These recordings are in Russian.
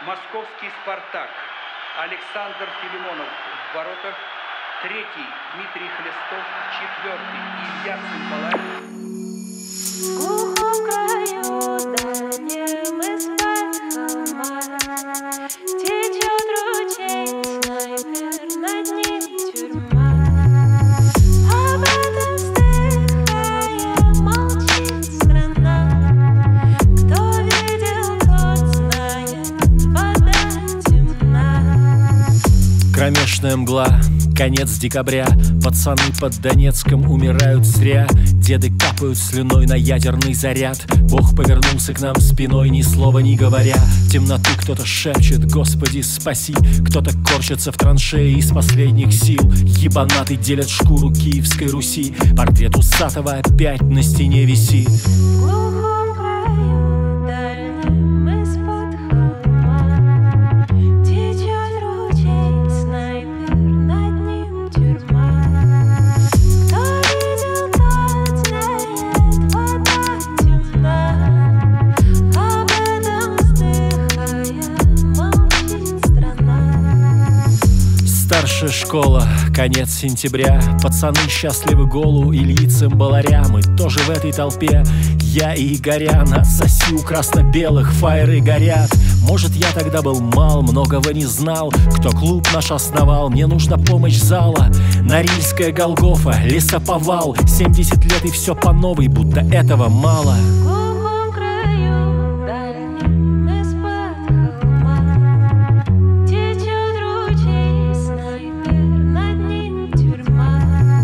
Московский «Спартак». Александр Филимонов в воротах. Третий – Дмитрий Хлестов. Четвертый – Илья Цимбаларь. В глухом краю дальнем из-под холма течет ручей, снайпер, над ним тюрьма. Об этом вздыхая молчит страна. Кто видел, тот знает, вода темна. Кромешная мгла, конец декабря. Пацаны под Донецком умирают зря. Деды капают слюной на ядерный заряд. Бог повернулся к нам спиной, ни слова не говоря. В темноту кто-то шепчет: Господи, спаси. Кто-то корчится в траншее из последних сил. Ебанаты делят шкуру Киевской Руси. Портрет Усатого опять на стене висит. В глухом краю дальнем из-под холма течет ручей, снайпер, над ним тюрьма. Кто видел, тот знает, вода темна. Об этом вздыхая молчит страна. Старшая школа, конец сентября. Пацаны счастливы голу Ильи Цимбаларя. Мы тоже в этой толпе, я и Игорян. Отсоси у красно-белых, фаеры горят. Может, я тогда был мал, многого не знал. Кто клуб наш основал, мне нужна помощь зала. Норильская Голгофа, лесоповал. 70 лет и все по новой, будто этого мало. В глухом краю дальнем из-под холма течет ручей, снайпер, над ним тюрьма.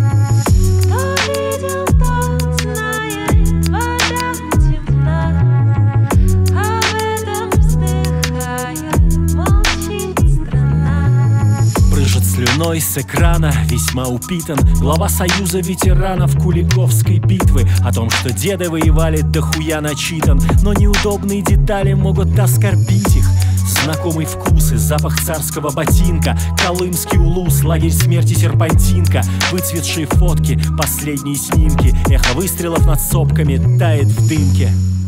Кто видел, тот знает, вода темна. Об этом вздыхая молчит страна. Брызжет слюной с экрана, весьма упитан глава Союза ветеранов Куликовской битвы. О том, что деды воевали, дохуя начитан. Но неудобные детали могут оскорбить их. Знакомый вкус и запах царского ботинка. Колымский улус, лагерь смерти Серпантинка. Выцветшие фотки, последние снимки. Эхо выстрелов над сопками тает в дымке.